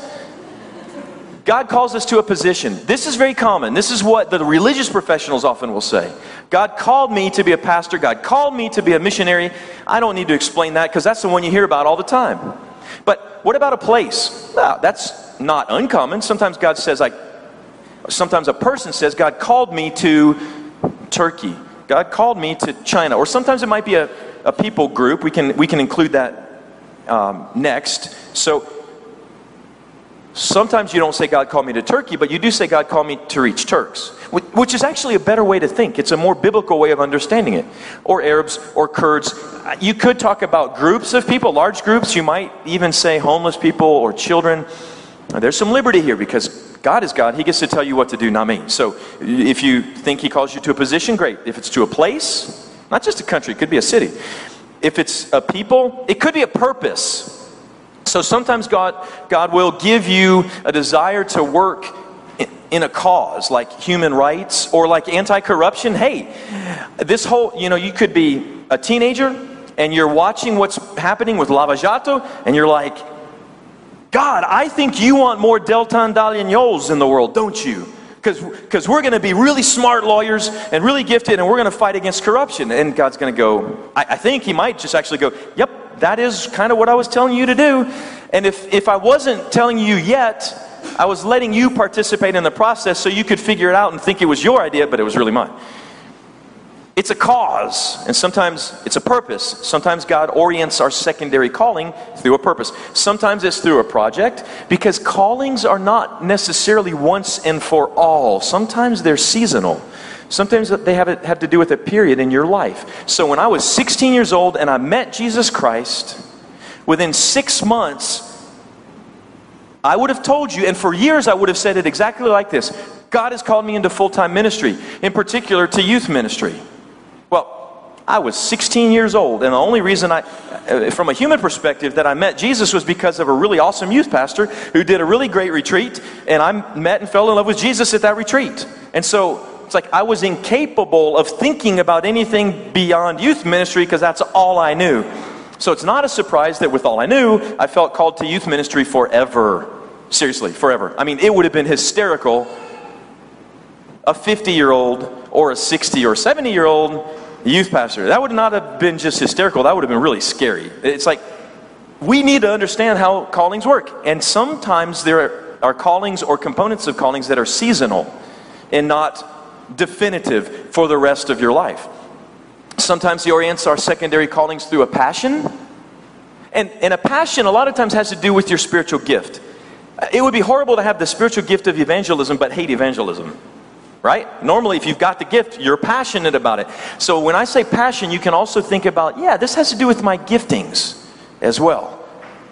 God calls us to a position. This is very common. This is what the religious professionals often will say. God called me to be a pastor. God called me to be a missionary. I don't need to explain that because that's the one you hear about all the time. But what about a place? Well, that's not uncommon. Sometimes God says, sometimes a person says, God called me to Turkey. God called me to China. Or sometimes it might be a people group. We can include that next. So sometimes you don't say God called me to Turkey, but you do say God called me to reach Turks, which is actually a better way to think. It's a more biblical way of understanding it. Or Arabs or Kurds. You could talk about groups of people, large groups. You might even say homeless people or children. There's some liberty here because God is God. He gets to tell you what to do, not me. So if you think He calls you to a position, great. If it's to a place, not just a country, it could be a city. If it's a people, it could be a purpose. So sometimes God will give you a desire to work in a cause like human rights or like anti-corruption. Hey, this whole, you could be a teenager and you're watching what's happening with Lava Jato and you're like, God, I think you want more Deltan Dallagnol in the world, don't you? Because we're going to be really smart lawyers and really gifted and we're going to fight against corruption. And God's going to go, I think He might just actually go, yep, that is kind of what I was telling you to do. And if I wasn't telling you yet, I was letting you participate in the process so you could figure it out and think it was your idea, but it was really mine. It's a cause, and sometimes it's a purpose. Sometimes God orients our secondary calling through a purpose. Sometimes it's through a project, because callings are not necessarily once and for all. Sometimes they're seasonal. Sometimes they have to do with a period in your life. So when I was 16 years old and I met Jesus Christ, within 6 months, I would have told you, and for years I would have said it exactly like this: God has called me into full-time ministry, in particular to youth ministry. Well, I was 16 years old, and the only reason from a human perspective, that I met Jesus was because of a really awesome youth pastor who did a really great retreat, and I met and fell in love with Jesus at that retreat. And so it's like I was incapable of thinking about anything beyond youth ministry because that's all I knew. So it's not a surprise that with all I knew, I felt called to youth ministry forever. Seriously, forever. I mean, it would have been hysterical. A 50-year-old or a 60 or 70-year-old youth pastor. That would not have been just hysterical. That would have been really scary. It's like, we need to understand how callings work. And sometimes there are callings or components of callings that are seasonal and not definitive for the rest of your life. Sometimes He orients our secondary callings through a passion. And a passion a lot of times has to do with your spiritual gift. It would be horrible to have the spiritual gift of evangelism but hate evangelism. Right? Normally, if you've got the gift, you're passionate about it. So when I say passion, you can also think about, this has to do with my giftings as well.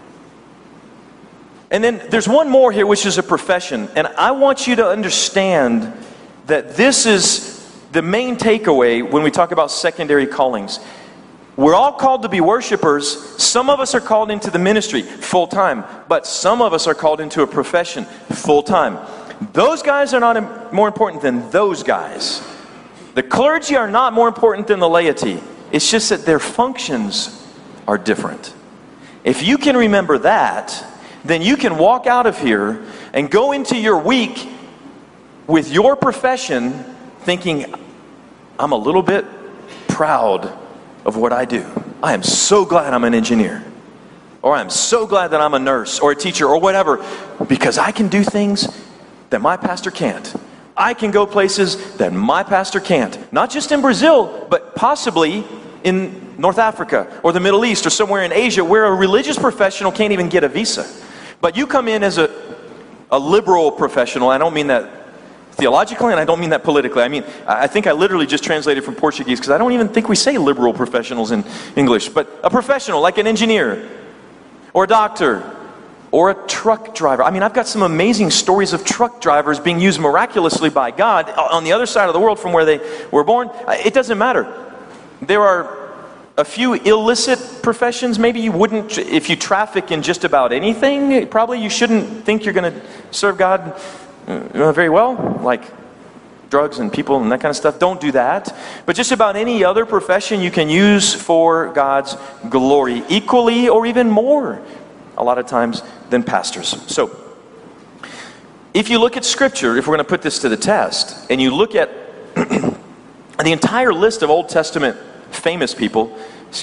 And then there's one more here, which is a profession. And I want you to understand that this is the main takeaway when we talk about secondary callings. We're all called to be worshipers. Some of us are called into the ministry full-time, but some of us are called into a profession full-time. Those guys are not more important than those guys. The clergy are not more important than the laity. It's just that their functions are different. If you can remember that, then you can walk out of here and go into your week with your profession thinking, I'm a little bit proud of what I do. I am so glad I'm an engineer. Or I'm so glad that I'm a nurse or a teacher or whatever, because I can do things that my pastor can't. I can go places that my pastor can't. Not just in Brazil, but possibly in North Africa or the Middle East or somewhere in Asia where a religious professional can't even get a visa. But you come in as a liberal professional. I don't mean that theologically, and I don't mean that politically. I mean, I think I literally just translated from Portuguese because I don't even think we say liberal professionals in English. But a professional, like an engineer or a doctor or a truck driver. I mean, I've got some amazing stories of truck drivers being used miraculously by God on the other side of the world from where they were born. It doesn't matter. There are a few illicit professions. Maybe you wouldn't, if you traffic in just about anything, probably you shouldn't think you're going to serve God very well. Like drugs and people and that kind of stuff. Don't do that. But just about any other profession you can use for God's glory, equally or even more, a lot of times, than pastors. So, if you look at Scripture, if we're going to put this to the test, and you look at the entire list of Old Testament famous people,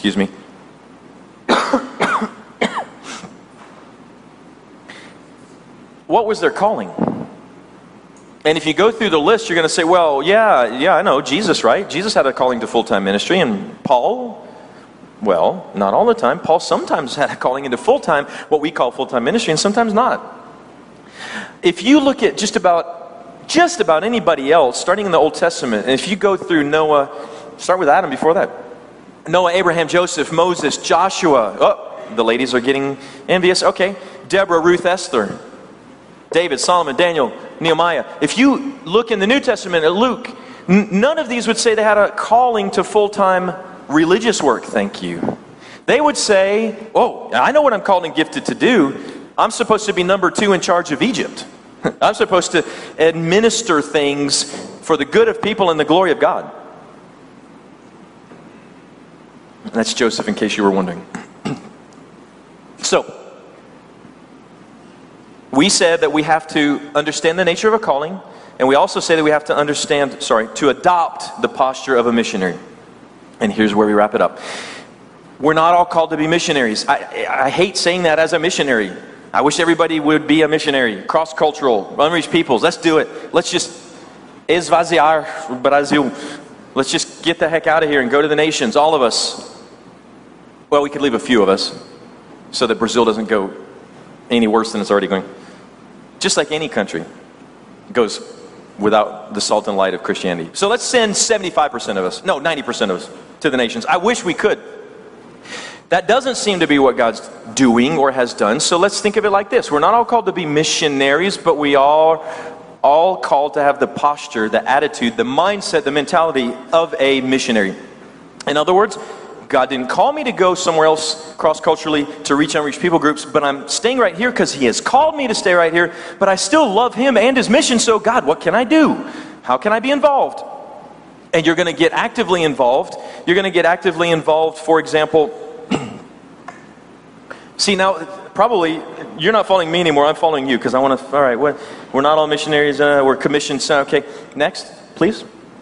what was their calling? And if you go through the list, you're going to say, well, yeah, I know, Jesus, right? Jesus had a calling to full-time ministry, and Paul, well, not all the time. Paul sometimes had a calling into full-time, what we call full-time ministry, and sometimes not. If you look at just about anybody else, starting in the Old Testament, and if you go through Noah, start with Adam before that. Noah, Abraham, Joseph, Moses, Joshua. Oh, the ladies are getting envious. Okay. Deborah, Ruth, Esther, David, Solomon, Daniel, Nehemiah. If you look in the New Testament at Luke, none of these would say they had a calling to full-time religious work, thank you. They would say, oh, I know what I'm called and gifted to do. I'm supposed to be number 2 in charge of Egypt. I'm supposed to administer things for the good of people and the glory of God. That's Joseph, in case you were wondering. So, we said that we have to understand the nature of a calling, and we also say that we have to to adopt the posture of a missionary. And here's where we wrap it up. We're not all called to be missionaries. I hate saying that as a missionary. I wish everybody would be a missionary. Cross-cultural, unreached peoples. Let's do it. Let's just esvaziar Brazil. Let's just get the heck out of here and go to the nations, all of us. Well, we could leave a few of us so that Brazil doesn't go any worse than it's already going. Just like any country goes without the salt and light of Christianity. So let's send 75% of us, no, 90% of us to the nations. I wish we could. That doesn't seem to be what God's doing or has done. So let's think of it like this. We're not all called to be missionaries, but we are all called to have the posture, the attitude, the mindset, the mentality of a missionary. In other words, God didn't call me to go somewhere else cross-culturally to reach unreached people groups, but I'm staying right here because He has called me to stay right here, but I still love Him and His mission, so God, what can I do? How can I be involved? And you're going to get actively involved. You're going to get actively involved, for example. See, now, probably, you're not following me anymore. I'm following you because I want to, all right, we're not all missionaries. We're commissioned. So, okay, next, please.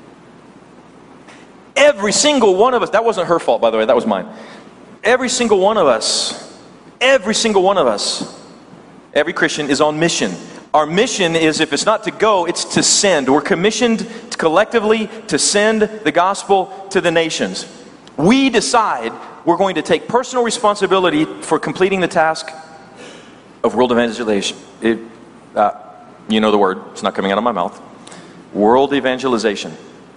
Every single one of us, that wasn't her fault, by the way, that was mine. Every single one of us, every Christian is on mission. Our mission is, if it's not to go, it's to send. We're commissioned collectively to send the gospel to the nations. We decide we're going to take personal responsibility for completing the task of world evangelization. You know the word, it's not coming out of my mouth. World evangelization.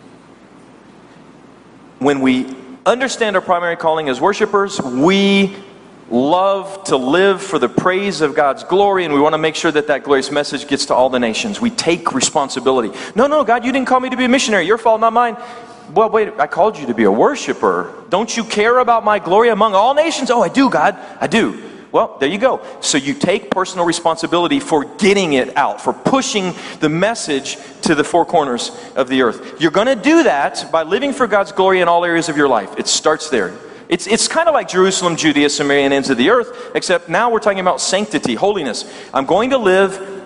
When we understand our primary calling as worshipers, we love to live for the praise of God's glory, and we want to make sure that that glorious message gets to all the nations. We take responsibility. No, God, you didn't call me to be a missionary. Your fault, not mine. Well, wait, I called you to be a worshiper. Don't you care about my glory among all nations? Oh, I do, God. I do. Well, there you go. So you take personal responsibility for getting it out, for pushing the message to the four corners of the earth. You're going to do that by living for God's glory in all areas of your life. It starts there. It's kind of like Jerusalem, Judea, Samaria, and ends of the earth, except now we're talking about sanctity, holiness. I'm going to live,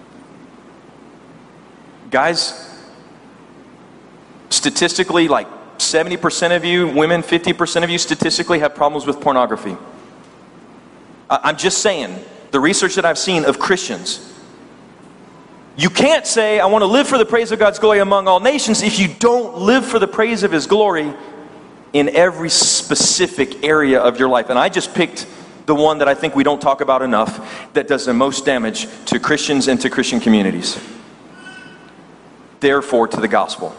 guys, statistically, like 70% of you, women, 50% of you statistically have problems with pornography. I'm just saying, the research that I've seen of Christians, you can't say, I want to live for the praise of God's glory among all nations if you don't live for the praise of His glory in every specific area of your life. And I just picked the one that I think we don't talk about enough that does the most damage to Christians and to Christian communities. Therefore, to the gospel.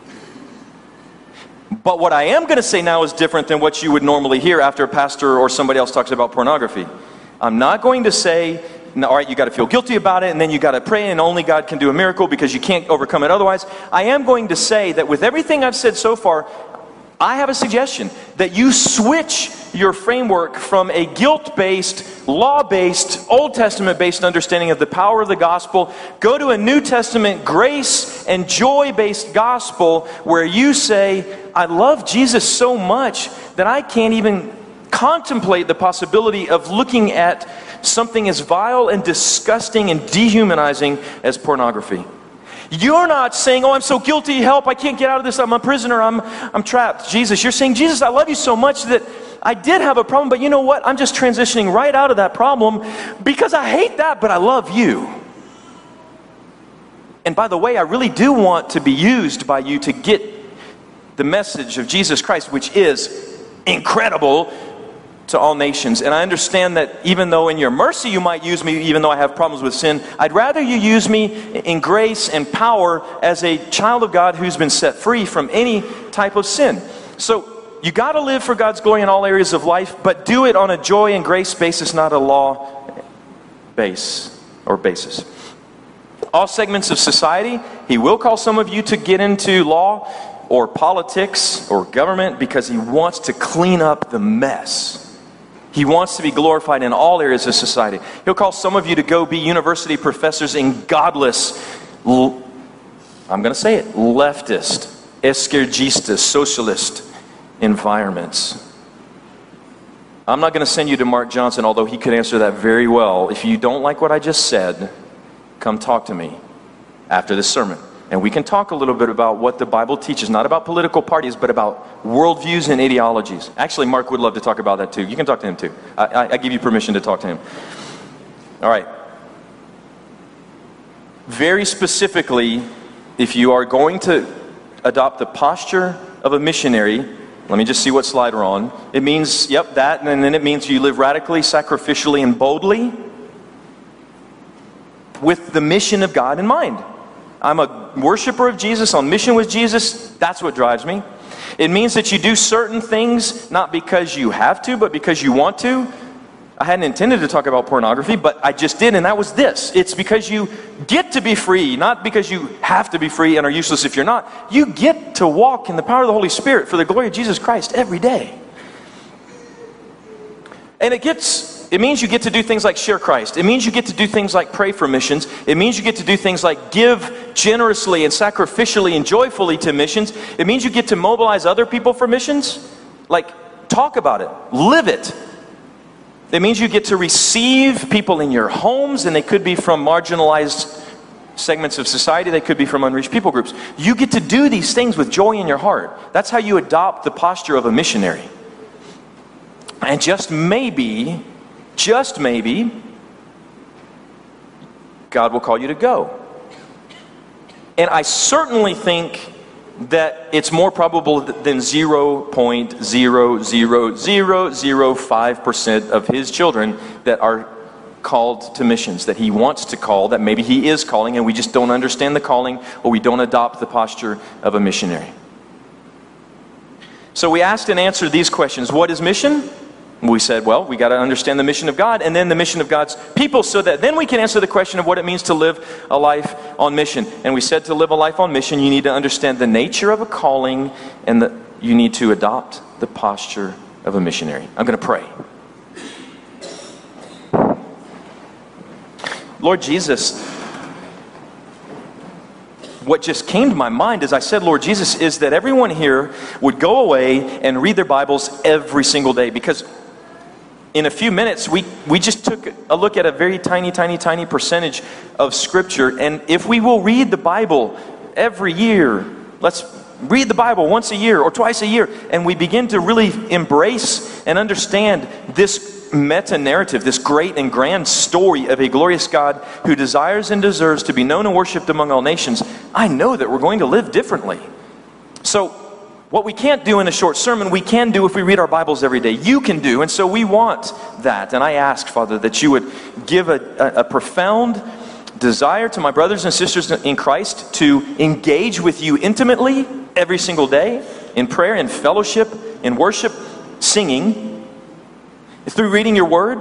But what I am going to say now is different than what you would normally hear after a pastor or somebody else talks about pornography. I'm not going to say, no, all right, you got to feel guilty about it, and then you got to pray, and only God can do a miracle because you can't overcome it otherwise. I am going to say that with everything I've said so far, I have a suggestion that you switch your framework from a guilt-based, law-based, Old Testament-based understanding of the power of the gospel. Go to a New Testament grace and joy-based gospel where you say, I love Jesus so much that I can't even contemplate the possibility of looking at something as vile and disgusting and dehumanizing as pornography. You're not saying, oh, I'm so guilty, help, I can't get out of this, I'm a prisoner, I'm trapped. Jesus, you're saying, Jesus, I love you so much that I did have a problem, but you know what? I'm just transitioning right out of that problem because I hate that, but I love you. And by the way, I really do want to be used by you to get the message of Jesus Christ, which is incredible, to all nations. And I understand that even though in your mercy you might use me, even though I have problems with sin, I'd rather you use me in grace and power as a child of God who's been set free from any type of sin. So you got to live for God's glory in all areas of life, but do it on a joy and grace basis, not a law base or basis. All segments of society, He will call some of you to get into law or politics or government because He wants to clean up the mess. He wants to be glorified in all areas of society. He'll call some of you to go be university professors in godless, I'm going to say it, leftist, esquerdista, socialist environments. I'm not going to send you to Mark Johnson, although he could answer that very well. If you don't like what I just said, come talk to me after this sermon. And we can talk a little bit about what the Bible teaches, not about political parties, but about worldviews and ideologies. Actually, Mark would love to talk about that too. You can talk to him too. I give you permission to talk to him. All right. Very specifically, if you are going to adopt the posture of a missionary, let me just see what slide we're on. It means, yep, that, and then it means you live radically, sacrificially, and boldly with the mission of God in mind. I'm a worshiper of Jesus, on mission with Jesus. That's what drives me. It means that you do certain things not because you have to, but because you want to. I hadn't intended to talk about pornography, but I just did, and that was this. It's because you get to be free, not because you have to be free and are useless if you're not. You get to walk in the power of the Holy Spirit for the glory of Jesus Christ every day. And it means you get to do things like share Christ. It means you get to do things like pray for missions. It means you get to do things like give generously and sacrificially and joyfully to missions. It means you get to mobilize other people for missions. Like, talk about it. Live it. It means you get to receive people in your homes, and they could be from marginalized segments of society. They could be from unreached people groups. You get to do these things with joy in your heart. That's how you adopt the posture of a missionary. And just maybe, God will call you to go. And I certainly think that it's more probable than 0.00005% of His children that are called to missions, that He wants to call, that maybe He is calling, and we just don't understand the calling, or we don't adopt the posture of a missionary. So we asked and answered these questions. What is mission? We said, well, we got to understand the mission of God and then the mission of God's people so that then we can answer the question of what it means to live a life on mission. And we said to live a life on mission, you need to understand the nature of a calling and that you need to adopt the posture of a missionary. I'm going to pray. Lord Jesus, what just came to my mind as I said, Lord Jesus, is that everyone here would go away and read their Bibles every single day, because in a few minutes, we just took a look at a very tiny percentage of Scripture. And if we will read the Bible every year, let's read the Bible once a year or twice a year, and we begin to really embrace and understand this meta-narrative, this great and grand story of a glorious God who desires and deserves to be known and worshipped among all nations, I know that we're going to live differently. So, what we can't do in a short sermon, we can do if we read our Bibles every day. You can do, and so we want that. And I ask, Father, that you would give a profound desire to my brothers and sisters in Christ to engage with you intimately every single day in prayer, in fellowship, in worship, singing, through reading your word.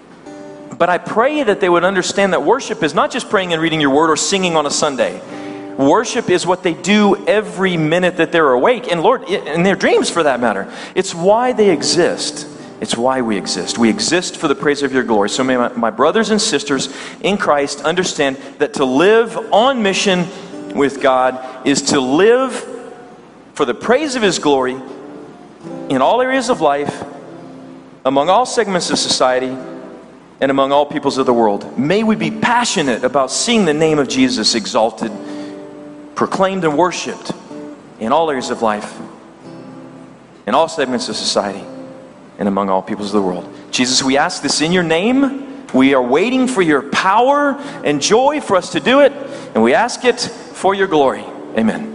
But I pray that they would understand that worship is not just praying and reading your word or singing on a Sunday. Worship is what they do every minute that they're awake. And Lord, in their dreams for that matter. It's why they exist. It's why we exist. We exist for the praise of your glory. So may my brothers and sisters in Christ understand that to live on mission with God is to live for the praise of his glory in all areas of life, among all segments of society, and among all peoples of the world. May we be passionate about seeing the name of Jesus exalted, proclaimed and worshiped in all areas of life, in all segments of society, and among all peoples of the world. Jesus, we ask this in your name. We are waiting for your power and joy for us to do it, and we ask it for your glory. Amen.